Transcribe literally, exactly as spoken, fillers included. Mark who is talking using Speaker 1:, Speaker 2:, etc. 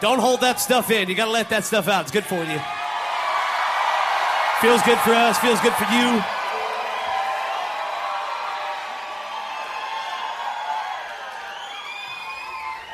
Speaker 1: Don't hold that stuff in. You got to let that stuff out. It's good for you. Feels good for us. Feels good for you.